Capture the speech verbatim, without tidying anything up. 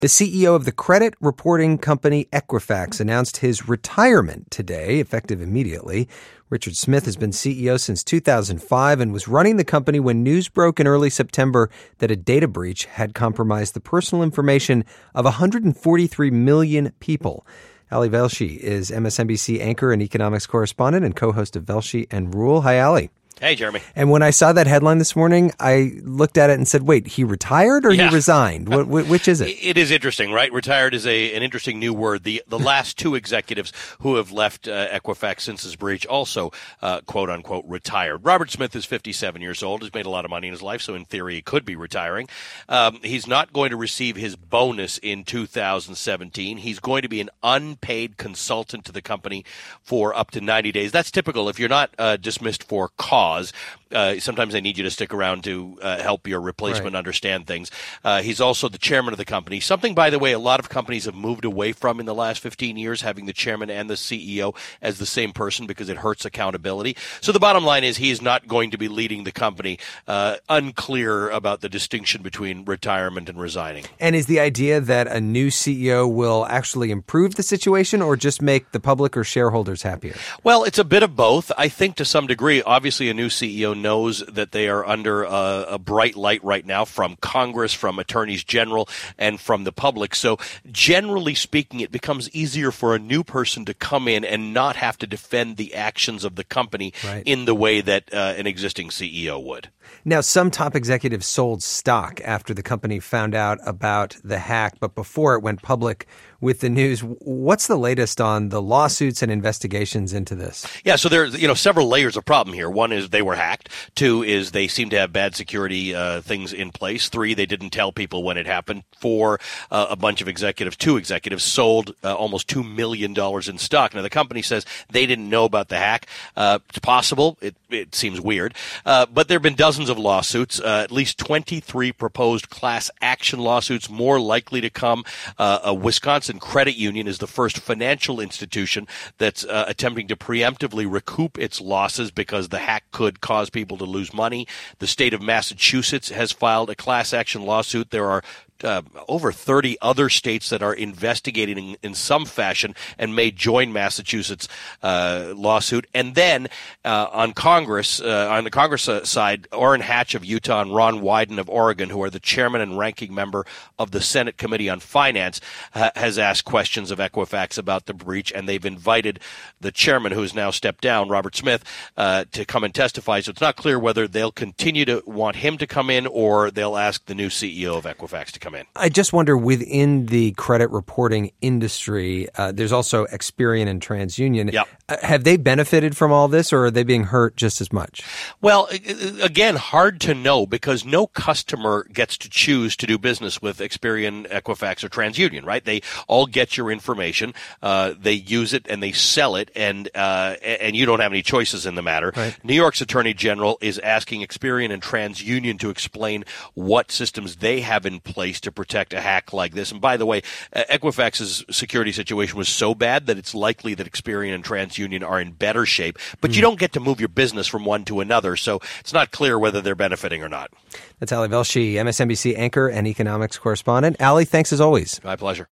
The C E O of the credit reporting company Equifax announced his retirement today, effective immediately. Richard Smith has been C E O since two thousand five and was running the company when news broke in early September that a data breach had compromised the personal information of one hundred forty-three million people. Ali Velshi is M S N B C anchor and economics correspondent and co-host of Velshi and Rule. Hi, Ali. Hey, Jeremy. And when I saw that headline this morning, I looked at it and said, wait, he retired or yeah. he resigned? What, which is it? It is interesting, right? Retired is a an interesting new word. The the last two executives who have left uh, Equifax since his breach also, uh, quote unquote, retired. Robert Smith is fifty-seven years old, has made a lot of money in his life, so in theory he could be retiring. Um, he's not going to receive his bonus in two thousand seventeen. He's going to be an unpaid consultant to the company for up to ninety days. That's typical. If you're not uh, dismissed for cause, Uh, sometimes they need you to stick around to uh, help your replacement right. understand things. Uh, he's also the chairman of the company, something, by the way, a lot of companies have moved away from in the last fifteen years, having the chairman and the C E O as the same person because it hurts accountability. So the bottom line is he is not going to be leading the company. Uh, unclear about the distinction between retirement and resigning. And is the idea that a new C E O will actually improve the situation or just make the public or shareholders happier? Well, it's a bit of both. I think to some degree, obviously a new C E O knows that they are under a, a bright light right now from Congress, from attorneys general, and from the public. So generally speaking, it becomes easier for a new person to come in and not have to defend the actions of the company right. in the way that uh, an existing C E O would. Now, some top executives sold stock after the company found out about the hack, but before it went public with the news. What's the latest on the lawsuits and investigations into this? Yeah, so there's you know several layers of problem here. One is they were hacked. Two is they seem to have bad security uh, things in place. Three, they didn't tell people when it happened. Four, uh, a bunch of executives, two executives sold uh, almost two million dollars in stock. Now, the company says they didn't know about the hack. Uh, it's possible. It, it seems weird. Uh, but there have been dozens of lawsuits, uh, at least twenty-three proposed class action lawsuits, more likely to come. Uh, a Wisconsin credit union is the first financial institution that's uh, attempting to preemptively recoup its losses because the hack could cause people to lose money. The state of Massachusetts has filed a class action lawsuit. There are Uh, over thirty other states that are investigating in, in some fashion and may join Massachusetts' uh, lawsuit. And then uh, on Congress, uh, on the Congress uh, side, Orrin Hatch of Utah and Ron Wyden of Oregon, who are the chairman and ranking member of the Senate Committee on Finance, uh, has asked questions of Equifax about the breach, and they've invited the chairman, who has now stepped down, Robert Smith, uh, to come and testify. So it's not clear whether they'll continue to want him to come in or they'll ask the new C E O of Equifax to come in. I just wonder, within the credit reporting industry, uh, there's also Experian and TransUnion. Yep. Uh, have they benefited from all this, or are they being hurt just as much? Well, again, hard to know because no customer gets to choose to do business with Experian, Equifax, or TransUnion, right? They all get your information, uh, they use it, and they sell it, and uh, and you don't have any choices in the matter. Right. New York's Attorney General is asking Experian and TransUnion to explain what systems they have in place to protect a hack like this. And by the way, uh, Equifax's security situation was so bad that it's likely that Experian and TransUnion are in better shape, but mm. you don't get to move your business from one to another, so it's not clear whether they're benefiting or not. That's Ali Velshi, M S N B C anchor and economics correspondent. Ali, thanks as always. My pleasure.